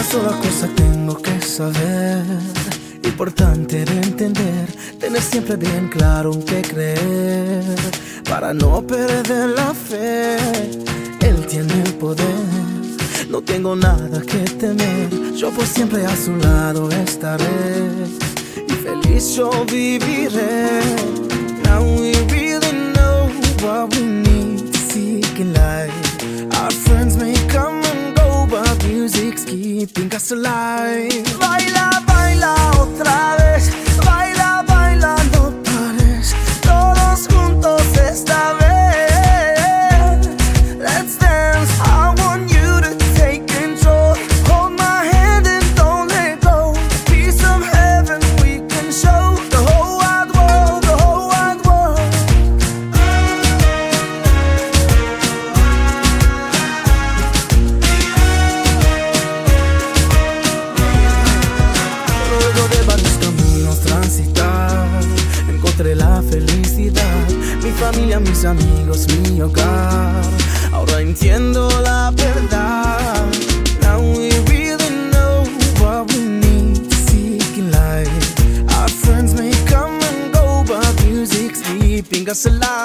sola cosa tengo que saber, importante de entender, tener siempre bien claro en qué creer, para no perder la fe. Él tiene el poder, no tengo nada que temer, yo por siempre a su lado estaré y feliz yo viviré. Now we really know what we need to seek in life. Our friends may come and go, but music's keeping us alive. Baila, baila otra vez, baila, baila, no pares, todos juntos esta vez. Let's dance, I want you to take control. Hold my hand and don't let go. Piece of heaven we can show the whole wide world, the whole wide world. Luego de varios caminos transitar, encontré la felicidad, mi familia, mis amigos, mi hogar. Ahora entiendo la verdad. Now we really know what we need to seek in life. Our friends may come and go, but music's keeping us alive.